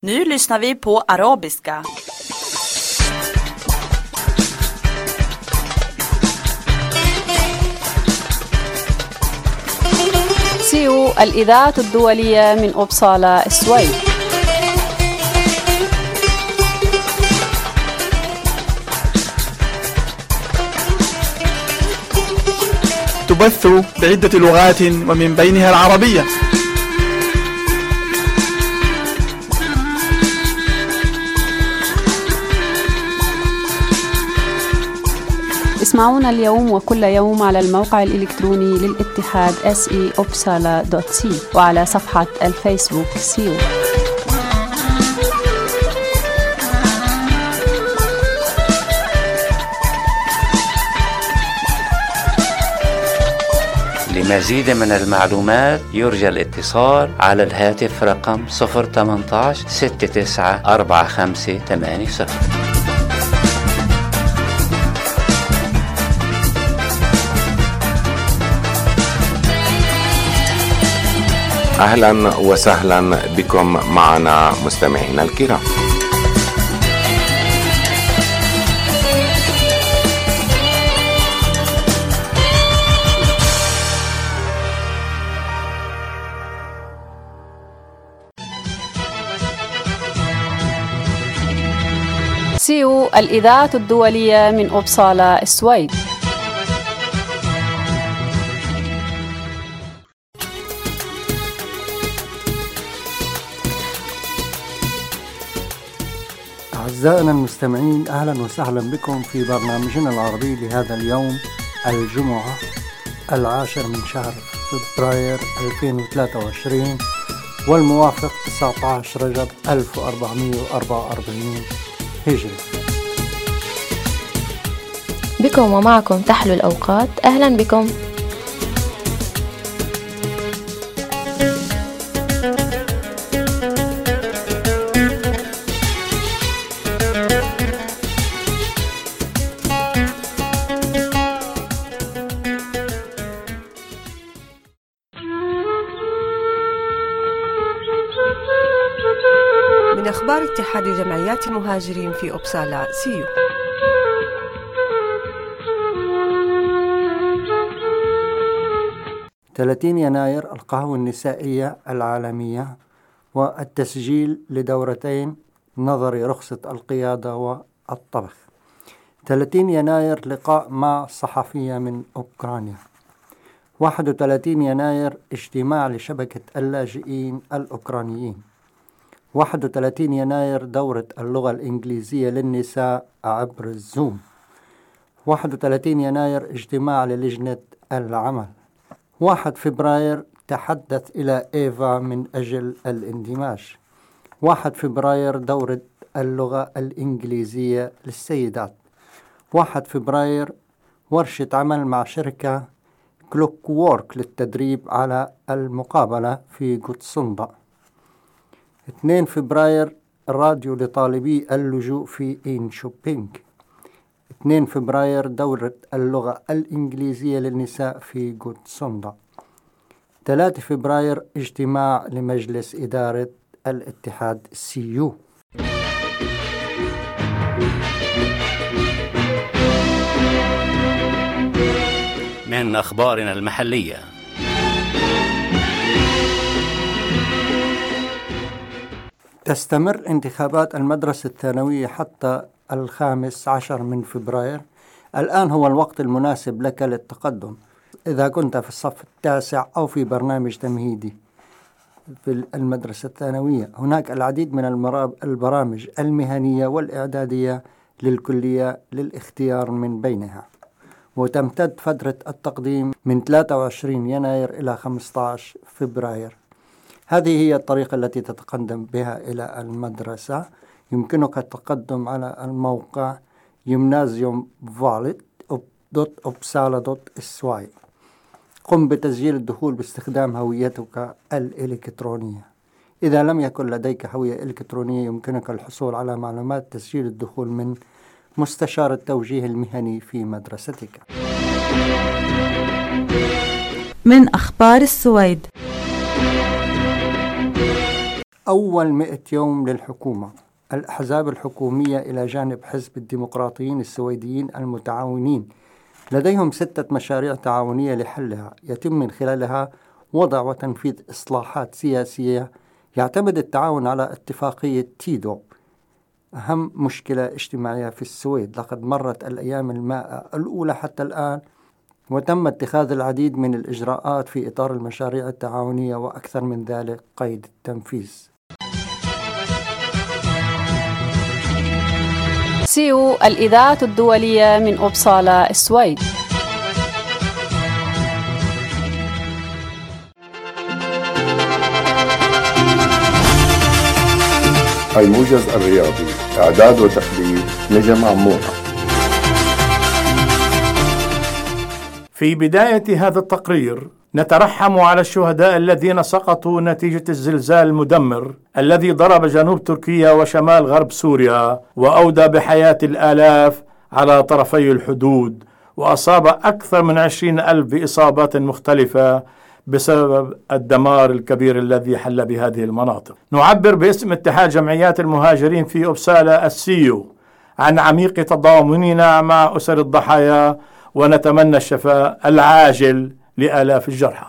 Nu lyssnar vi på arabiska. سيو الإذاعة الدولية من أوبسالا السويد. تبث بعدة لغات ومن بينها العربية. اسمعونا اليوم وكل يوم على الموقع الإلكتروني للاتحاد se.opsala.c وعلى صفحة الفيسبوك سيو. لمزيد من المعلومات يرجى الاتصال على الهاتف رقم 018 694580. أهلا وسهلا بكم معنا مستمعينا الكرام. سيو الإذاعة الدولية من أوبسالا السويد. أعزائنا المستمعين، أهلا وسهلا بكم في برنامجنا العربي لهذا اليوم الجمعة 10 من شهر فبراير 2023 والموافق 19 رجب 1444 هجري. بكم ومعكم تحلو الأوقات. أهلا بكم. من أخبار اتحاد جمعيات المهاجرين في أوبسالا سيو. ثلاثين يناير القهوة النسائية العالمية والتسجيل لدورتين نظري رخصة القيادة والطبخ. 30 يناير لقاء مع صحفية من أوكرانيا. 31 يناير اجتماع لشبكة اللاجئين الأوكرانيين. 31 يناير دورة اللغة الإنجليزية للنساء عبر الزوم. 31 يناير اجتماع للجنة العمل. 1 فبراير تحدث إلى إيفا من أجل الاندماج. 1 فبراير دورة اللغة الإنجليزية للسيدات. 1 فبراير ورشة عمل مع شركة كلوك وورك للتدريب على المقابلة في جوتسوندا. 2 فبراير راديو لطالبي اللجوء في إنشوبينغ. 2 فبراير دورة اللغة الإنجليزية للنساء في جوتسوندا. 3 فبراير اجتماع لمجلس إدارة الاتحاد سيو. من أخبارنا المحلية، تستمر انتخابات المدرسة الثانوية حتى 15 من فبراير. الآن هو الوقت المناسب لك للتقدم إذا كنت في الصف التاسع أو في برنامج تمهيدي في المدرسة الثانوية. هناك العديد من البرامج المهنية والإعدادية للكلية للاختيار من بينها، وتمتد فترة التقديم من 23 يناير إلى 15 فبراير. هذه هي الطريقة التي تتقدم بها إلى المدرسة. يمكنك التقدم على الموقع gymnasiumvalet.opsala.sy. قم بتسجيل الدخول باستخدام هويتك الإلكترونية. إذا لم يكن لديك هوية إلكترونية يمكنك الحصول على معلومات تسجيل الدخول من مستشار التوجيه المهني في مدرستك. من أخبار السويد، أول 100 يوم للحكومة. الأحزاب الحكومية إلى جانب حزب الديمقراطيين السويديين المتعاونين لديهم 6 مشاريع تعاونية لحلها، يتم من خلالها وضع وتنفيذ إصلاحات سياسية. يعتمد التعاون على اتفاقية تيدو، أهم مشكلة اجتماعية في السويد. لقد مرت الأيام المائة الأولى حتى الآن، وتم اتخاذ العديد من الإجراءات في إطار المشاريع التعاونية، وأكثر من ذلك قيد التنفيذ. سيو الإذاعة الدولية من أوبسالا السويد. الموجز الرياضي، إعداد وتحليل نجم عمورة. في بداية هذا التقرير نترحم على الشهداء الذين سقطوا نتيجة الزلزال المدمر الذي ضرب جنوب تركيا وشمال غرب سوريا، وأودى بحياة الآلاف على طرفي الحدود، وأصاب أكثر من 20,000 بإصابات مختلفة بسبب الدمار الكبير الذي حل بهذه المناطق. نعبر باسم اتحاد جمعيات المهاجرين في أوبسالا السيو عن عميق تضامننا مع أسر الضحايا، ونتمنى الشفاء العاجل لآلاف الجرحى.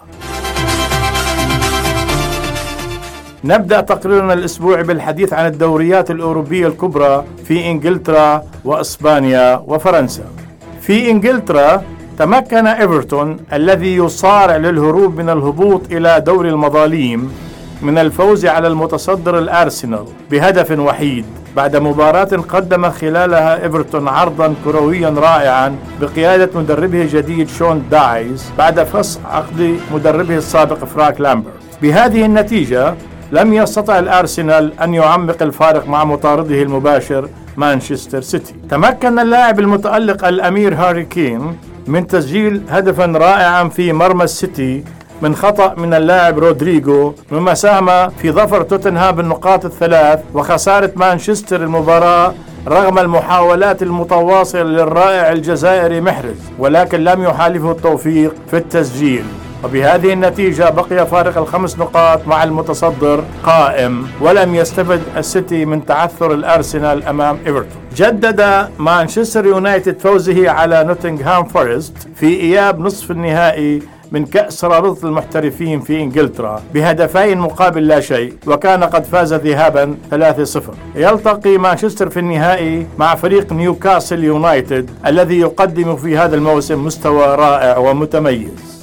نبدأ تقريرنا الأسبوعي بالحديث عن الدوريات الأوروبية الكبرى في إنجلترا وإسبانيا وفرنسا. في إنجلترا تمكن إيفرتون الذي يصارع للهروب من الهبوط إلى دور المظالم من الفوز على المتصدر الأرسنال بهدف وحيد، بعد مباراة قدم خلالها إيفرتون عرضا كرويا رائعا بقيادة مدربه الجديد شون دايس بعد فسخ عقد مدربه السابق فرانك لامبرت. بهذه النتيجة لم يستطع الأرسنال أن يعمق الفارق مع مطارده المباشر مانشستر سيتي. تمكن اللاعب المتألق الأمير هاري كين من تسجيل هدفا رائعا في مرمى السيتي من خطأ من اللاعب رودريغو، مما ساهم في ظفر توتنهام بالنقاط ال3 وخسارة مانشستر المباراة رغم المحاولات المتواصلة للرائع الجزائري محرز، ولكن لم يحالفه التوفيق في التسجيل. وبهذه النتيجة بقي فارق ال5 نقاط مع المتصدر قائم، ولم يستفد السيتي من تعثر الأرسنال أمام إيفرتون. جدد مانشستر يونايتد فوزه على نوتنغهام فورست في إياب نصف النهائي من كأس رابطة المحترفين في إنجلترا بهدفين مقابل لا شيء، وكان قد فاز ذهابا 3-0. يلتقي مانشستر في النهائي مع فريق نيوكاسل يونايتد الذي يقدم في هذا الموسم مستوى رائع ومتميز.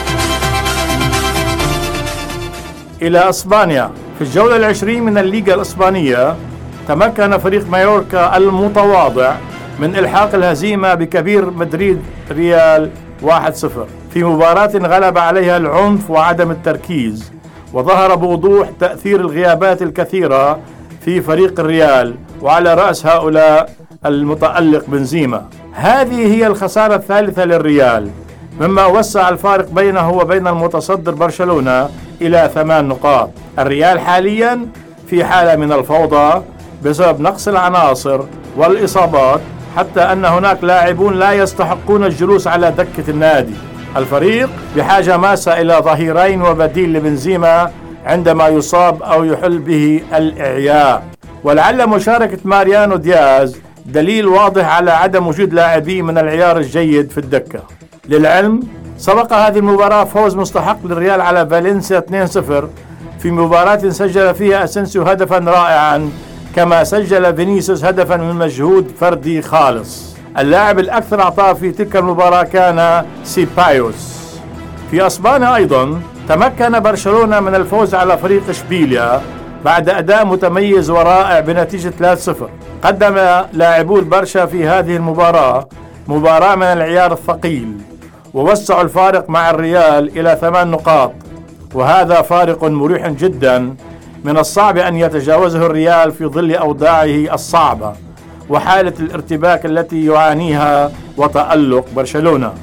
إلى إسبانيا. في الجولة ال20 من الليغا الإسبانية تمكن فريق مايوركا المتواضع من إلحاق الهزيمة بكبير مدريد ريال 1-0 في مباراة غلب عليها العنف وعدم التركيز، وظهر بوضوح تأثير الغيابات الكثيرة في فريق الريال، وعلى رأس هؤلاء المتألق بنزيما. هذه هي الخسارة الثالثة للريال، مما وسع الفارق بينه وبين المتصدر برشلونة إلى 8 نقاط. الريال حاليا في حالة من الفوضى بسبب نقص العناصر والإصابات، حتى أن هناك لاعبون لا يستحقون الجلوس على دكة النادي. الفريق بحاجة ماسة إلى ظهيرين وبديل لبنزيما عندما يصاب أو يحل به الإعياء، ولعل مشاركة ماريانو دياز دليل واضح على عدم وجود لاعبين من العيار الجيد في الدكة. للعلم سبق هذه المباراة فوز مستحق للريال على فالنسيا 2-0 في مباراة سجل فيها أسنسيو هدفا رائعا، كما سجل فينيسيوس هدفا من مجهود فردي خالص. اللاعب الأكثر عطاء في تلك المباراة كان سيبايوس. في أسبانيا أيضا تمكن برشلونة من الفوز على فريق إشبيليا بعد أداء متميز ورائع بنتيجة 3-0. قدم لاعبو البرشا في هذه المباراة مباراة من العيار الثقيل، ووسعوا الفارق مع الريال إلى 8 نقاط، وهذا فارق مريح جدا من الصعب أن يتجاوزه الريال في ظل أوضاعه الصعبة وحالة الارتباك التي يعانيها وتألق برشلونة.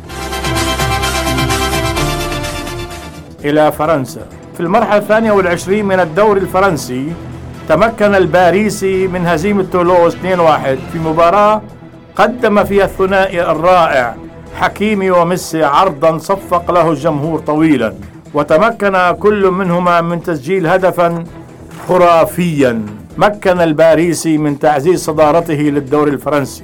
إلى فرنسا. في المرحلة 22 من الدوري الفرنسي تمكن الباريسي من هزيمة تولوز 2-1 في مباراة قدم فيها الثنائي الرائع حكيمي وميسي عرضا صفق له الجمهور طويلا، وتمكن كل منهما من تسجيل هدفا خرافيا مكن الباريسي من تعزيز صدارته للدوري الفرنسي.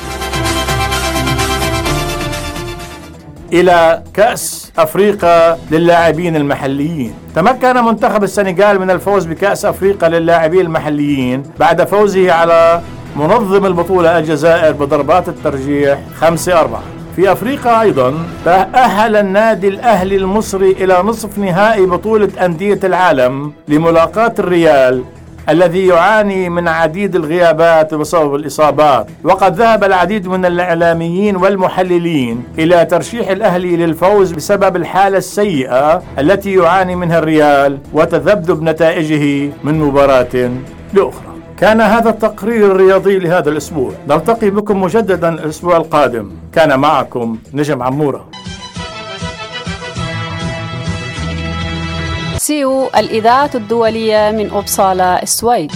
إلى كأس أفريقيا للاعبين المحليين. تمكن منتخب السنغال من الفوز بكأس أفريقيا للاعبين المحليين بعد فوزه على منظم البطولة الجزائر بضربات الترجيح 5-4. في أفريقيا أيضا تأهل النادي الأهلي المصري إلى نصف نهائي بطولة أندية العالم لملاقاة الريال الذي يعاني من عديد الغيابات بسبب الإصابات. وقد ذهب العديد من الإعلاميين والمحللين إلى ترشيح الأهلي للفوز بسبب الحالة السيئة التي يعاني منها الريال وتذبذب نتائجه من مباراة لأخرى. كان هذا التقرير الرياضي لهذا الأسبوع. نلتقي بكم مجددا الأسبوع القادم. كان معكم نجم عمورة. سيو الإذاعة الدولية من أوبسالا، السويد.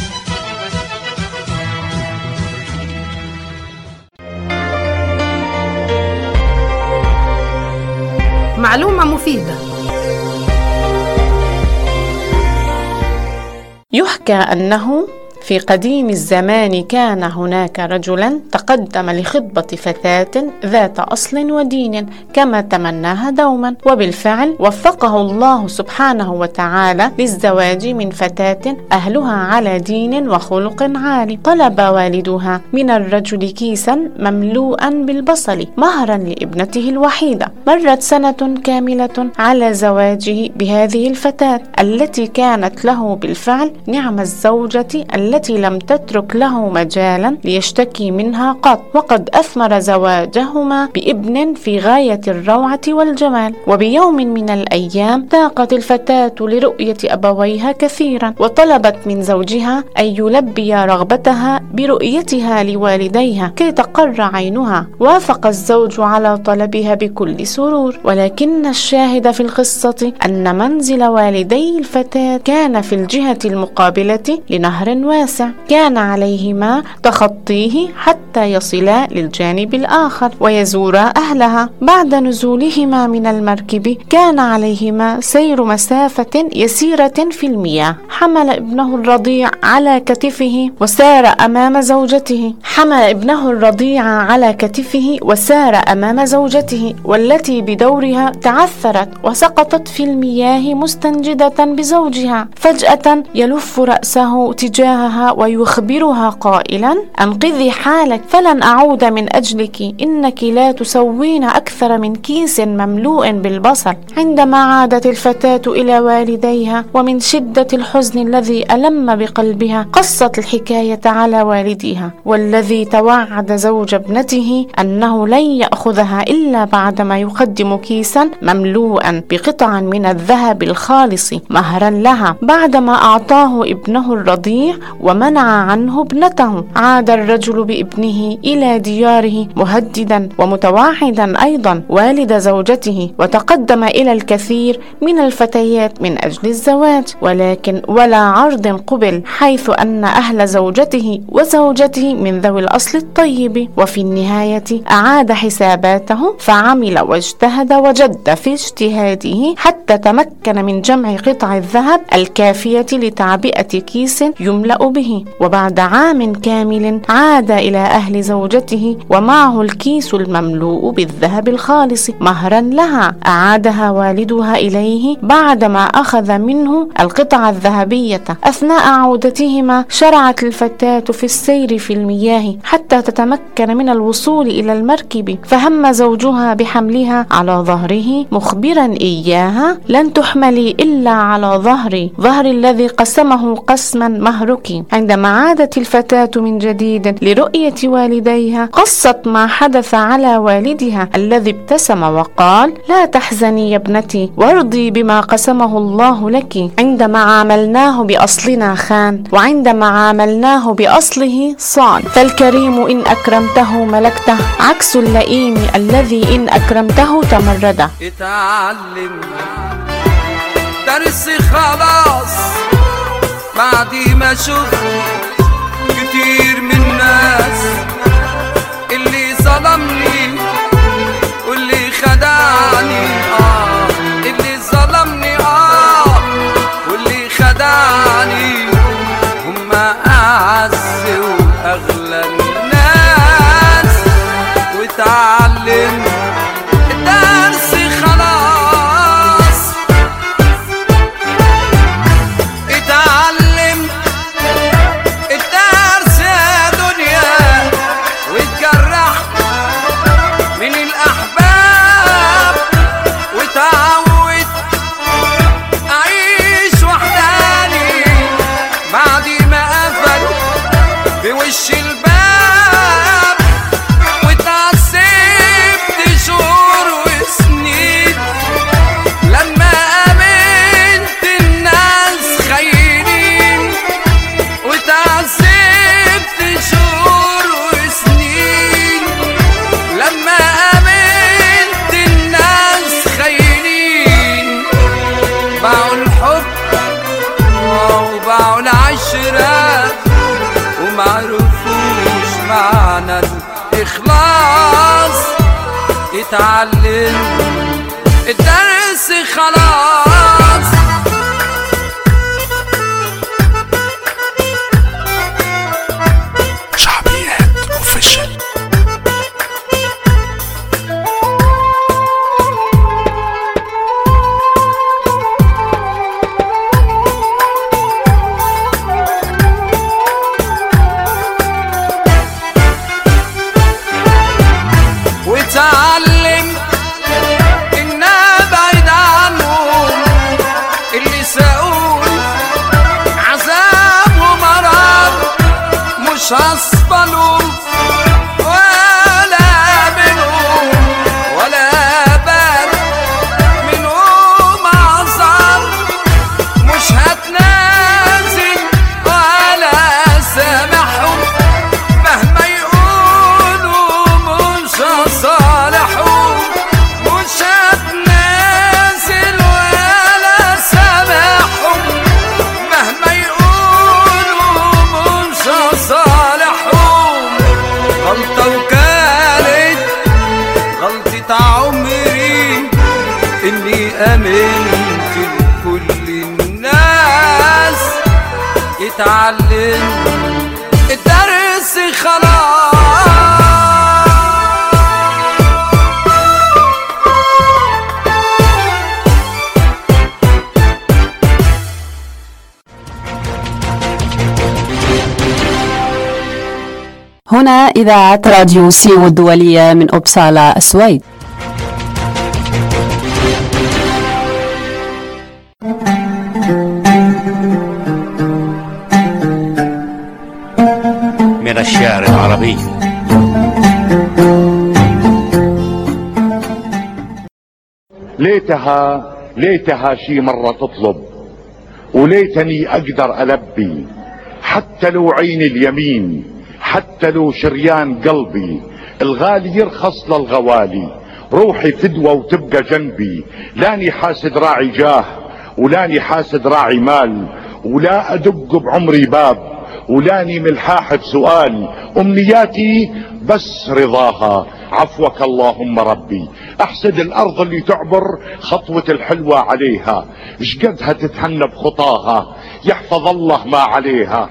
معلومة مفيدة. يحكى أنه في قديم الزمان كان هناك رجلا تقدم لخطبة فتاة ذات أصل ودين كما تمناها دوما، وبالفعل وفقه الله سبحانه وتعالى للزواج من فتاة أهلها على دين وخلق عالي. طلب والدها من الرجل كيسا مملوءا بالبصل مهرا لابنته الوحيدة. مرت سنة كاملة على زواجه بهذه الفتاة التي كانت له بالفعل نعم الزوجة التي لم تترك له مجالا ليشتكي منها قط. وقد أثمر زواجهما بابن في غاية الروعة والجمال. وبيوم من الأيام ضاقت الفتاة لرؤية أبويها كثيرا، وطلبت من زوجها أن يلبي رغبتها برؤيتها لوالديها كي تقر عينها. وافق الزوج على طلبها بكل سرور، ولكن الشاهد في القصة أن منزل والدي الفتاة كان في الجهة المقابلة لنهر واسع كان عليهما تخطيه حتى يصلا للجانب الآخر ويزورا أهلها. بعد نزولهما من المركب كان عليهما سير مسافة يسيرة في المياه. حمل ابنه الرضيع على كتفه وسار أمام زوجته والتي بدورها تعثرت وسقطت في المياه مستنجدة بزوجها. فجأة يلف رأسه تجاهها ويخبرها قائلا: أنقذي حالك، فلن أعود من أجلك، إنك لا تسوين أكثر من كيس مملوء بالبصل. عندما عادت الفتاة إلى والديها ومن شدة الحزن الذي ألم بقلبها قصت الحكاية على والدها، والذي توعد زوج ابنته أنه لن يأخذها إلا بعدما يقدم كيسا مملوءا بقطع من الذهب الخالص مهرا لها. بعدما أعطاه ابنه الرضيع ومنع عنه ابنته، عاد الرجل بابنه إلى دياره مهددا ومتوعدا أيضا والد زوجته، وتقدم إلى الكثير من الفتيات من أجل الزواج، ولكن ولا عرض قبل، حيث أن أهل زوجته وزوجته من ذوي الأصل الطيب. وفي النهاية أعاد حساباته فعمل واجتهد وجد في اجتهاده حتى تمكن من جمع قطع الذهب الكافية لتعبئة كيس يملأ به. وبعد عام كامل عاد إلى أهل زوجته ومعه الكيس المملوء بالذهب الخالص مهرا لها. أعادها والدها إليه بعدما أخذ منه القطعة الذهبية. أثناء عودتهما شرعت الفتاة في السير في المياه حتى تتمكن من الوصول إلى المركب، فهم زوجها بحملها على ظهره مخبرا إياها: لن تحملي إلا على ظهري الذي قسمه قسما مهرك. عندما عادت الفتاة من جديد لرؤية والديها قصت ما حدث على والدها الذي ابتسم وقال: لا تحزني يا ابنتي، وارضي بما قسمه الله لك. عندما عاملناه بأصلنا خان، وعندما عاملناه بأصله صان. فالكريم إن أكرمته ملكته، عكس اللئيم الذي إن أكرمته تمرده. اتعلم درس خلاص بعد ما شفت كتير من الناس اللي ظلمني واللي خدعني، اللي ظلمني واللي خدعني. وش الباب واتعذبت شهور وسنين لما امنت الناس خاينين، واتعذبت شهور وسنين لما امنت الناس خاينين. باعوا الحب وباعوا العشرة ومعرفوش معنى الإخلاص، اتعلم الدرس خلاص. شعبيات اوفيشال. وتعلم إن أبعد عنهم اللي ساقوني عذاب ومرض، مش هصبلهم ولا منهم ولا بال منهم عذر، مش هتنازل ولا سامحهم مهما يقولوا، مش هصالحهم مش هتنازل ولا سامحهم مهما يقولوا، مش هصالحهم. غلطة وكانت غلطة عمري إني آمنت لكل الناس، اتعلم الدرس خلاص. هنا إذاعة راديو سيو الدولية من أوبسالا السويد. من الشعر العربي. ليتها شي مرة تطلب، وليتني أقدر ألبي، حتى لو عين اليمين، حتى لو شريان قلبي، الغالي يرخص للغوالي، روحي فدوة وتبقى جنبي، لاني حاسد راعي جاه ولاني حاسد راعي مال، ولا أدق بعمري باب ولاني ملحاح بسؤال، أمنياتي بس رضاها، عفوك اللهم ربي، أحسد الأرض اللي تعبر خطوة الحلوة عليها، شقدها تتهنى بخطاها، يحفظ الله ما عليها.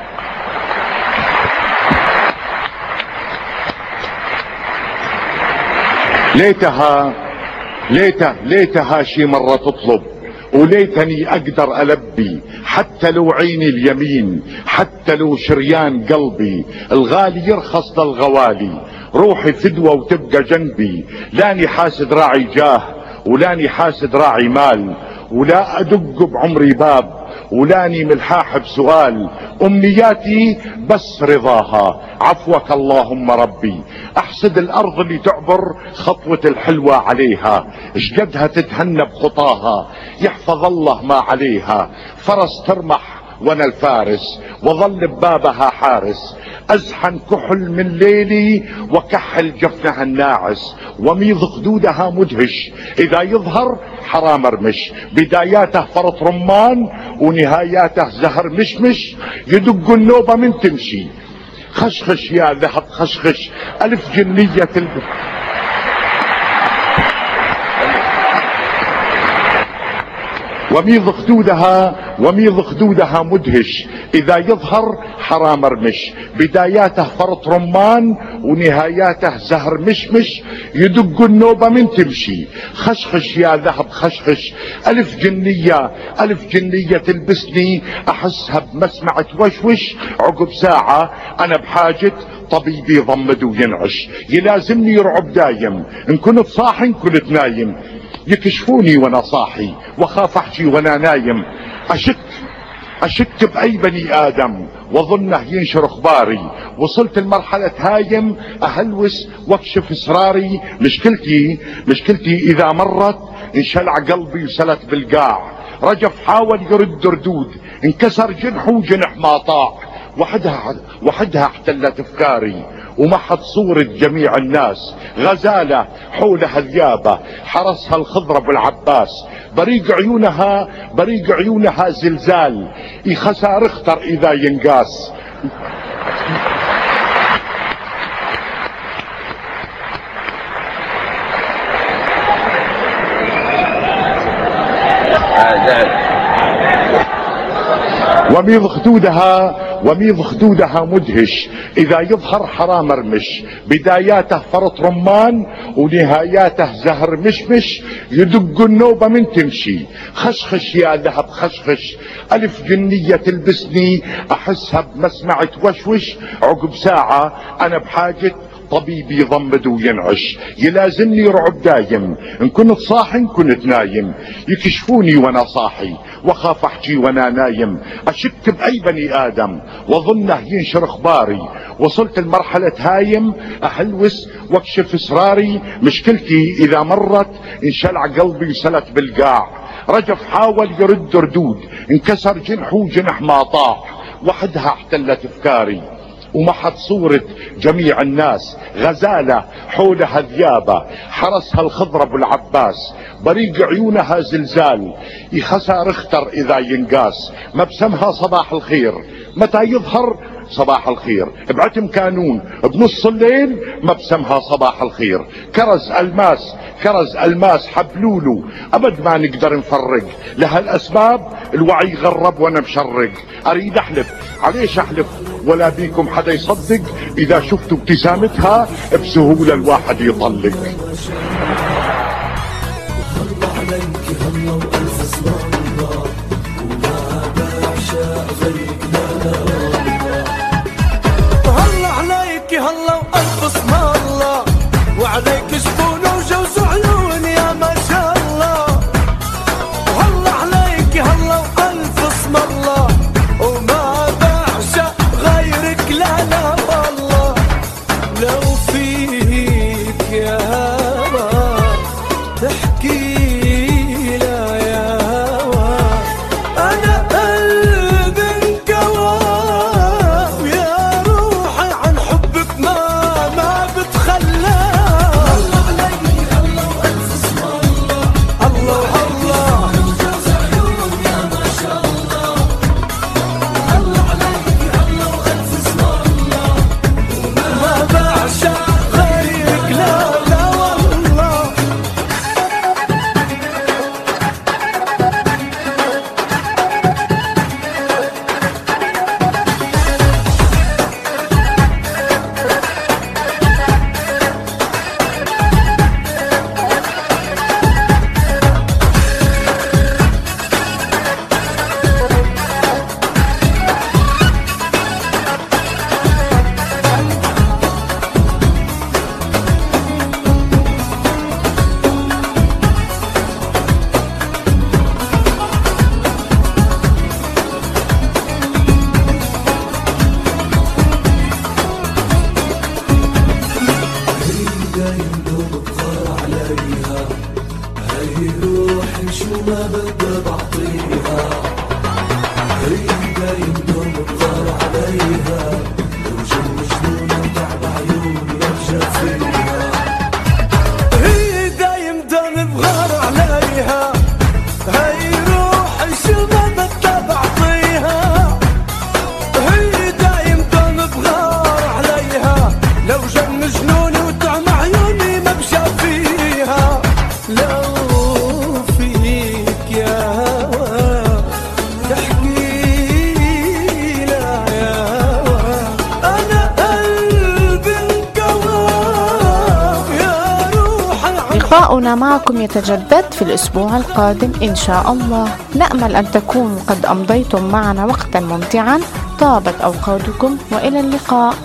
ليتها شي مرة تطلب، وليتني أقدر ألبي، حتى لو عيني اليمين، حتى لو شريان قلبي، الغالي يرخص للغوالي، روحي فدوة وتبقى جنبي، لاني حاسد راعي جاه ولاني حاسد راعي مال، ولا أدق بعمري باب ولاني ملحاح بسؤال، أمنياتي بس رضاها، عفوك اللهم ربي، أحسد الأرض اللي تعبر خطوة الحلوة عليها، شقدها تتهنى بخطاها، يحفظ الله ما عليها، فرس ترمح وانا الفارس، وظل ببابها حارس، ازحن كحل من ليلي وكحل جفنها الناعس، وميض خدودها مدهش، اذا يظهر حرام رمش، بداياته فرط رمان ونهاياته زهر مشمش، يدق النوبة من تمشي، خشخش يا ذهب خشخش، الف جنية وميض خدودها مدهش، اذا يظهر حرام رمش، بداياته فرط رمان ونهاياته زهر مشمش، يدق النوبة من تمشي، خشخش يا ذهب خشخش، الف جنية تلبسني، احسها بمسمع توشوش، عقب ساعة انا بحاجة طبيبي يضمد وينعش، يلازمني يرعب دايم، ان كنت صاحي ان كنت نايم، يكشفوني وانا صاحي واخاف احكي وانا نايم، اشك باي بني ادم واظنه ينشر اخباري. وصلت لمرحلة هايم اهلوس واكشف اسراري. مشكلتي اذا مرت انشلع قلبي وسلت بالقاع. رجف حاول يرد ردود، انكسر جنحه وجنح ما طاع. وحدها احتلت افكاري ومحت صورة جميع الناس. غزالة حولها ذيابة حرسها الخضر ابو العباس. بريق عيونها زلزال، خسار اختر اذا ينقاس. وميض خدودها مدهش، إذا يظهر حرام رمش. بداياته فرط رمان ونهاياته زهر مشمش. يدق النوبة من تمشي، خشخش يا ذهب خشخش. ألف جنية تلبسني أحسها بمسمع توشوش. عقب ساعة أنا بحاجة طبيب يضمد وينعش. يلازمني رعب دايم، ان كنت صاحي ان كنت نايم. يكشفوني وانا صاحي واخاف احكي وانا نايم. اشك باي بني ادم واظنه ينشر اخباري. وصلت لمرحلة هايم اهلوس واكشف اسراري. مشكلتي اذا مرت انشلع قلبي وسلت بالقاع. رجف حاول يرد ردود، انكسر جنحه وجنح ما طاع. وحدها احتلت افكاري ومحت صورة جميع الناس. غزالة حولها ذيابة حرسها الخضر ابو العباس. بريق عيونها زلزال، خسار اختر اذا ينقاس. مبسمها صباح الخير، متى يظهر صباح الخير. بعتم كانون بنص الليل مبسمها صباح الخير. كرز الماس حبلولو ابد ما نقدر نفرق. لهالاسباب الوعي غرب وانا مشرق. اريد احلف، عليش احلف ولا بيكم حدا يصدق. اذا شفتوا ابتسامتها بسهولة الواحد يطلق. هلا وألف اسم الله، وعليك شفون وجوز عيون يا ما شاء الله. هلا عليك هلا وألف اسم الله، وما بعشق غيرك لا لا والله. لو فيك يا هوا تحكي لا يا هوا، أنا قلبي انكوى يا روحي عن حبك ما بتخلى. الله عليك الله وألف اسم الله، الله الله وجوز عيون يا ما شاء الله. الله عليك الله وألف اسم الله، وما بعشق غيرك لا لا والله. لقاؤنا معكم يتجدد في الأسبوع القادم إن شاء الله. نأمل أن تكونوا قد أمضيتم معنا وقتا ممتعا. طابت أوقاتكم وإلى اللقاء.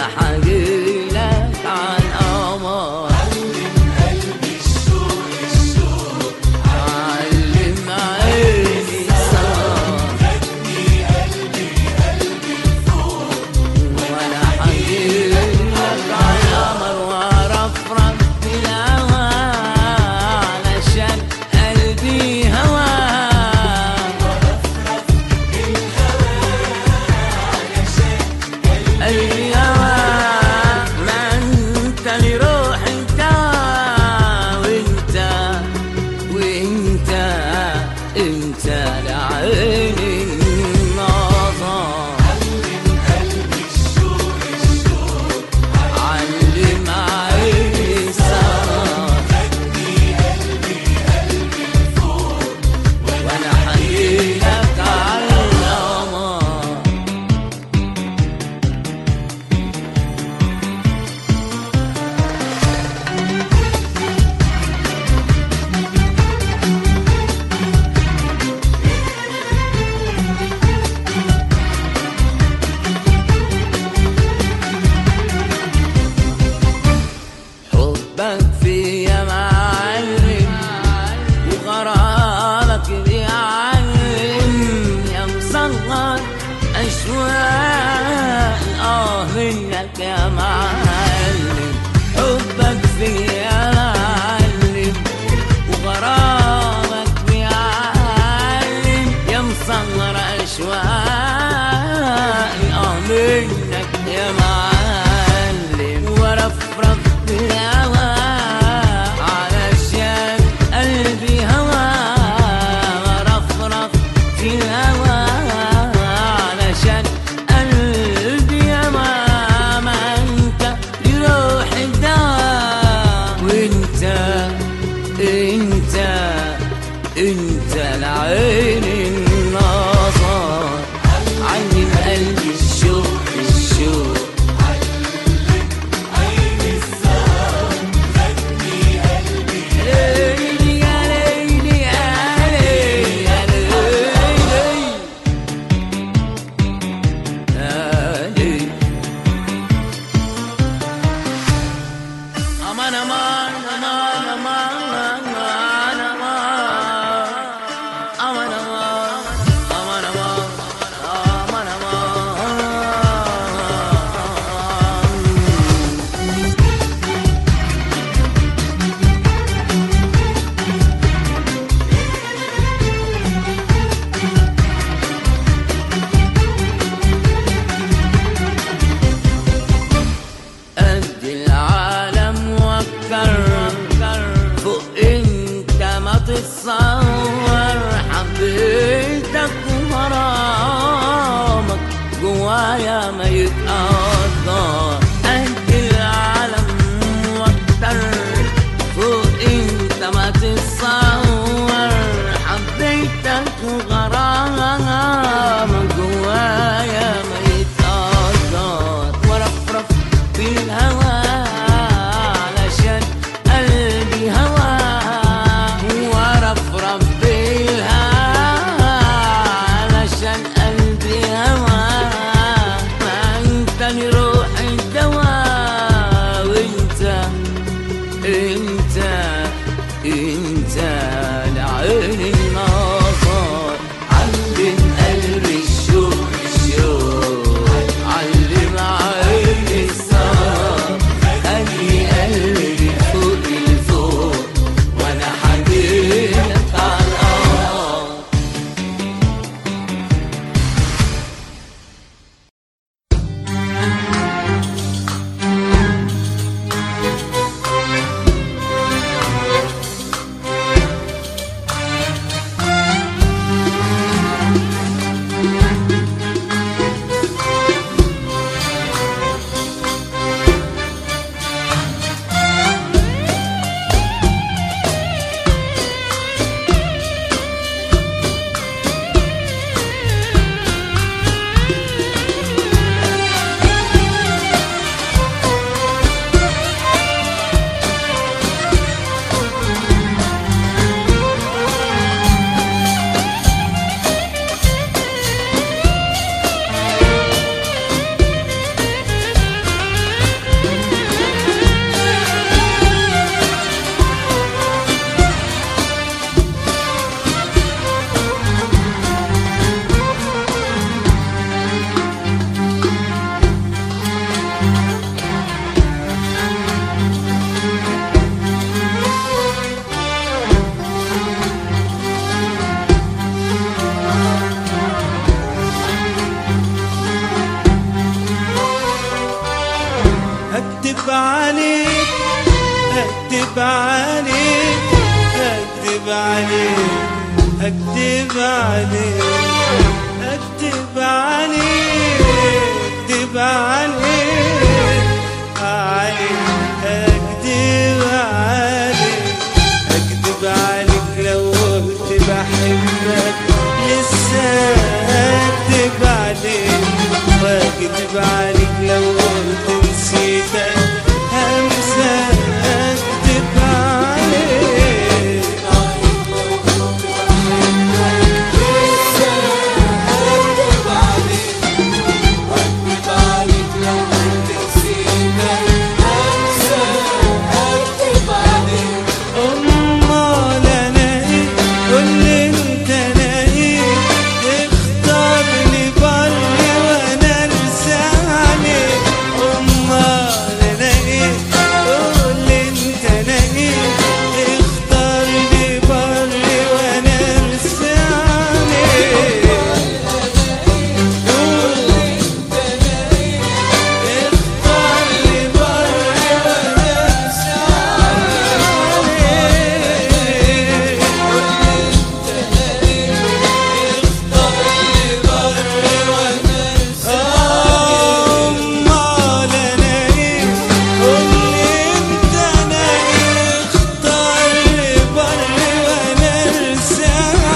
حقيلك عن قمر علم قلبي الشوق الشوق علم عيني السهر خدني قلبي قلبي لفوق وانا حقيلك عن قمر وارفرف في الهوى علشان قلبي هوى قلبي هوى ما انت لروحي انت وانت انت لعيني النظر علم قلبي الشوق الشوق علم عيني السهر خدني قلبي قلبي لفوق وانا حقيلك على القمر حبك فيا معلم وغرامك بيعلم يا مصغر أشواق منك يا معلم حبك فيا معلم وغرامك بيعلم يا مصغر أشواق منك يا معلم ورفرف بالهوى علشان قلبي هوى ورفرف في الهوى علشان قلبي هوى ما انت لروحي الدواء وانت لعين النظر علم قلبي الشوق الشوق قد العالم وكر فوق انت ما تتصور حبيتك وغرامك جوايا ما يتقدر قد العالم وكر فوق انت ما تتصور حبيتك وغرامك جوايا ما يتقدر ورفرف في الهوى علشان قلبي هوى ورفرف في الهوى علشان قلبي هوى ما انت أكدب عليك أكدب عليك أكدب عليك أكدب عليك أكدب عليك أكدب عليك أكدب عليك أكدب عليك لو قلت بحبك لسه أكدب عليك وأكدب عليك لو قلت نسيتك همسة أكدب عليك لسه أكدب عليك وأكدب عليك لو قلت نسيتك همسة أكدب عليك أمال أنا إيه قول أنت أنا إيه اختار لي بري وأنا أرسى عليك أمال أنا إيه قول أنت أنا إيه اختار لي بري وأنا أرسى عليك قول أنت أنا إيه اختار لي بري وأنا أرسى عليك قول أنت أنا إيه اختار لي بري وأنا أرسى أمال أنا إيه قول أنت أنا إيه اختار لي بري وأنا أرسى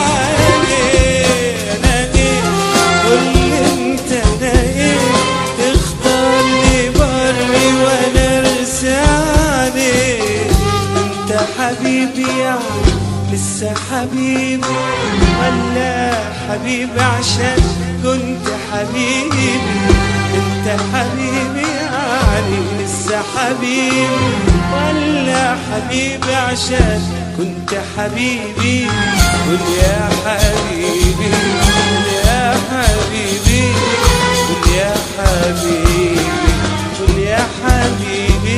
عليك أنا إيه قول أنت أنا إيه اختار لي بري وأنا أرسى عليك أنت حبيبي يعني لسه حبيبي ولا حبيبي عشان كنت حبيبي انت حبيبي يعني لسه حبيبي ولا حبيبي عشان كنت حبيبي قول يا حبيبي قول يا حبيبي قول يا حبيبي قول يا حبيبي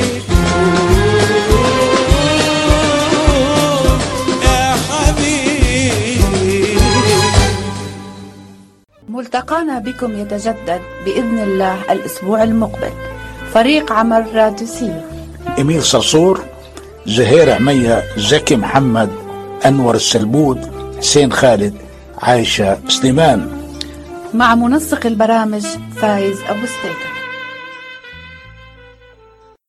ملتقانا بكم يتجدد بإذن الله الأسبوع المقبل. فريق عمل راديو سيو: إميل صرصور، زهير عمية، زكي محمد، أنور السلبود، حسين خالد، عايشة سليمان، مع منسق البرامج فايز أبو ستيكة.